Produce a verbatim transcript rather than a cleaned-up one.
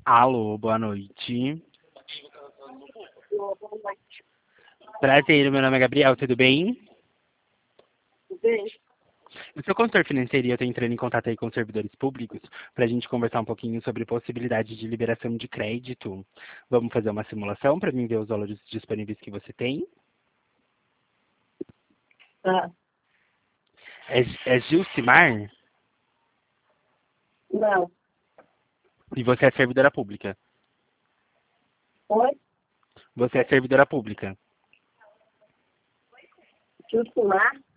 Alô, boa noite. Boa noite. Prazer, meu nome é Gabriel, tudo bem? Tudo bem? Eu sou consultor financeiro e eu estou entrando em contato aí com os servidores públicos para a gente conversar um pouquinho sobre possibilidade de liberação de crédito. Vamos fazer uma simulação para mim ver os valores disponíveis que você tem? Tá. É, é Gilcimar? Não. E você é servidora pública? Oi? Você é servidora pública? Jusimar?